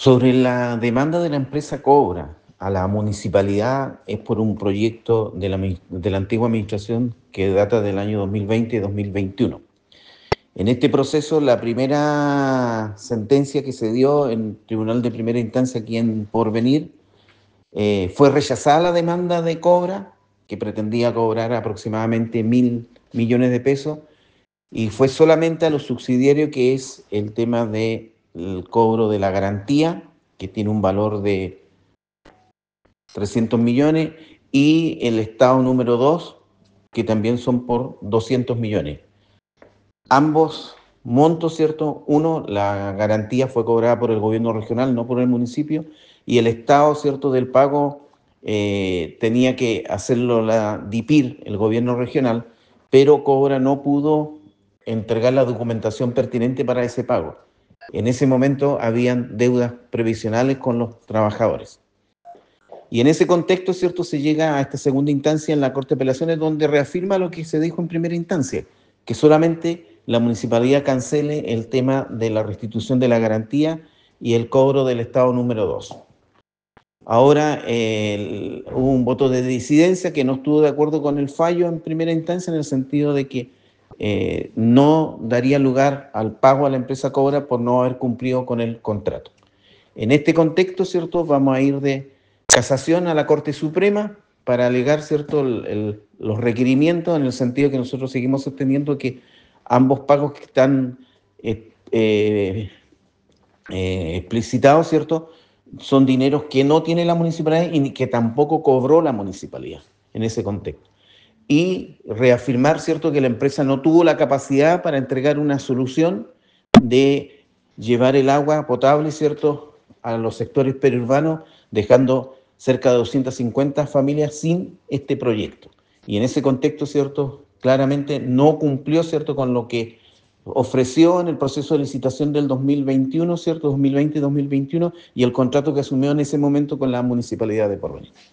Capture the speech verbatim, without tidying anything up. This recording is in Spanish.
Sobre la demanda de la empresa Cobra a la municipalidad es por un proyecto de la, de la antigua administración que data del año dos mil veinte y dos mil veintiuno. En este proceso, la primera sentencia que se dio en el Tribunal de Primera Instancia aquí en Porvenir eh, fue rechazada la demanda de Cobra, que pretendía cobrar aproximadamente mil millones de pesos, y fue solamente a los subsidiarios, que es el tema del cobro de la garantía, que tiene un valor de trescientos millones, y el estado número dos, que también son por doscientos millones. Ambos montos, ¿cierto? Uno, la garantía fue cobrada por el gobierno regional, no por el municipio, y el estado, ¿cierto?, del pago eh, tenía que hacerlo la DIPIR, el gobierno regional, pero Cobra no pudo entregar la documentación pertinente para ese pago. En ese momento habían deudas previsionales con los trabajadores. Y en ese contexto, ¿cierto?, se llega a esta segunda instancia en la Corte de Apelaciones, donde reafirma lo que se dijo en primera instancia, que solamente la municipalidad cancele el tema de la restitución de la garantía y el cobro del estado número dos. Ahora eh, hubo un voto de disidencia que no estuvo de acuerdo con el fallo en primera instancia, en el sentido de que eh, no daría lugar al pago a la empresa Cobra por no haber cumplido con el contrato. En este contexto, ¿cierto?, vamos a ir de casación a la Corte Suprema para alegar, ¿cierto?, el, el, los requerimientos, en el sentido que nosotros seguimos sosteniendo que ambos pagos que están eh, eh, eh, explicitados, ¿cierto?, son dineros que no tiene la municipalidad y que tampoco cobró la municipalidad en ese contexto. Y reafirmar, ¿cierto?, que la empresa no tuvo la capacidad para entregar una solución de llevar el agua potable, ¿cierto?, a los sectores periurbanos, dejando cerca de doscientas cincuenta familias sin este proyecto. Y en ese contexto, ¿cierto?, claramente no cumplió, ¿cierto?, con lo que ofreció en el proceso de licitación del dos mil veintiuno, ¿cierto?, dos mil veinte y dos mil veintiuno, y el contrato que asumió en ese momento con la Municipalidad de Porvenir.